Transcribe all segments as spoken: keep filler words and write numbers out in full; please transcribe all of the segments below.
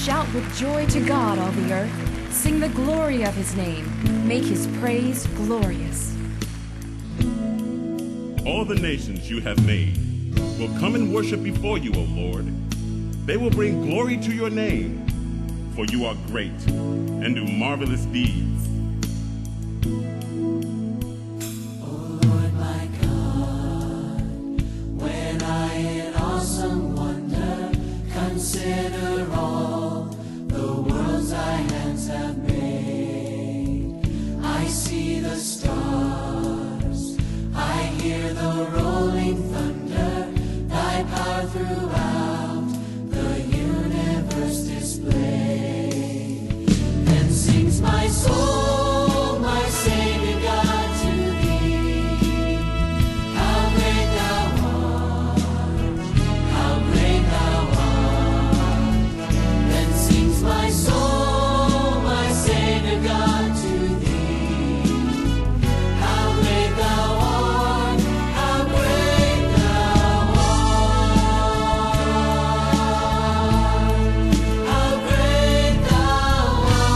Shout with joy to God, all the earth. Sing the glory of his name. Make his praise glorious. All the nations you have made will come and worship before you, O Lord. They will bring glory to your name, for you are great and do marvelous deeds. O Lord my God, when I in awesome wonder consider all the worlds thy hands have made, I see the stars, I hear the rolling thunder, thy power throughout the universe displayed. Then sings my soul, my Savior God, to thee. How great thou art, how great thou art. Then sings my soul, my Savior God, to thee. How great thou art, how great thou art. How great thou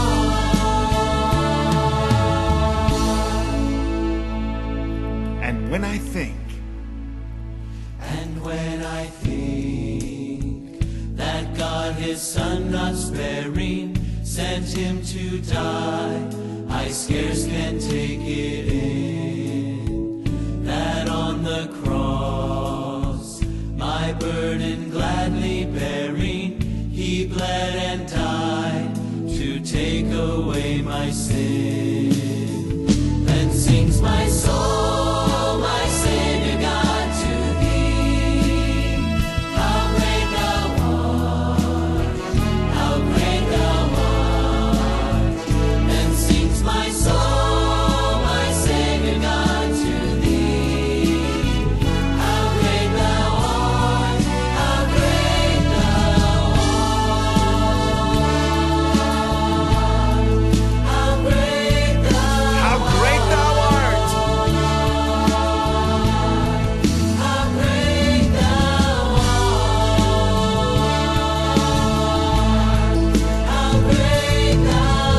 art. And when I think And when I think that God his Son not sparing sent him to die, I scarce can take it in, that on the cross, my burden gladly bearing, he bled and died to take away my sin. Then sings my soul, my Savior God, to thee. How great thou art, how great thou art. Then sings my soul, my Savior God, to thee. How great thou art, how great thou art. How great thou how great thou art. How great thou art. How great thou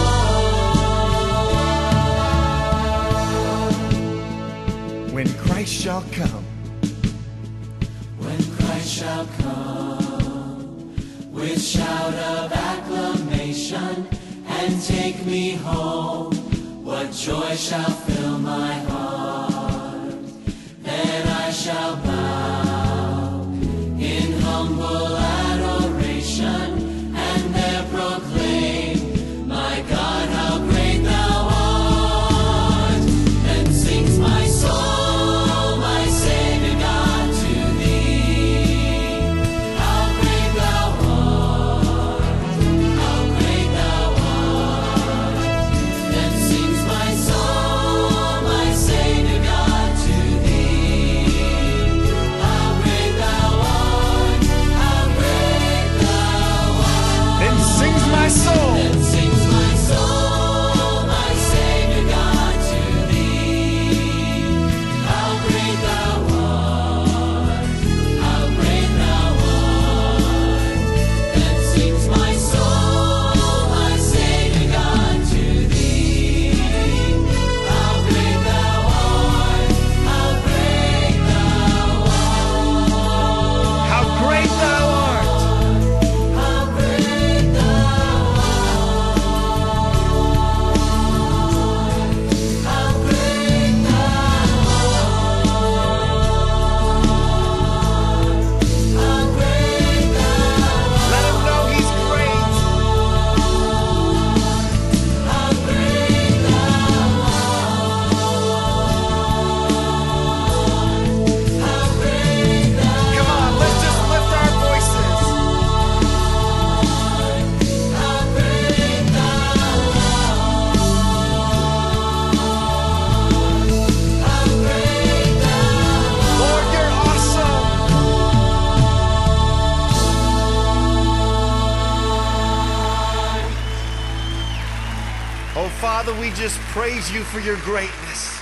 art. When Christ shall come, When Christ shall come with shout of acclamation and take me home, what joy shall fill my heart? Then I shall bow in humble adoration and there proclaim, my God, how great thou art. Then sings my soul, my Savior God, to thee. How great thou art, how great thou art. Then sings my soul, my Savior God, to thee. How great thou art, how great thou art. then sings my soul. Then sings my soul, my Savior God, to thee. How great thou art, how great thou art. Then sings my soul, my Savior God, to thee. How great thou art, how great thou art. How great thou art. How great thou art. How great thou art. How great thou Let him know he's great. How great thou art. How great thou Come on, let's just lift our voices. How great thou art. How great thou Lord, you're awesome. Oh, Father, we just praise you for your greatness.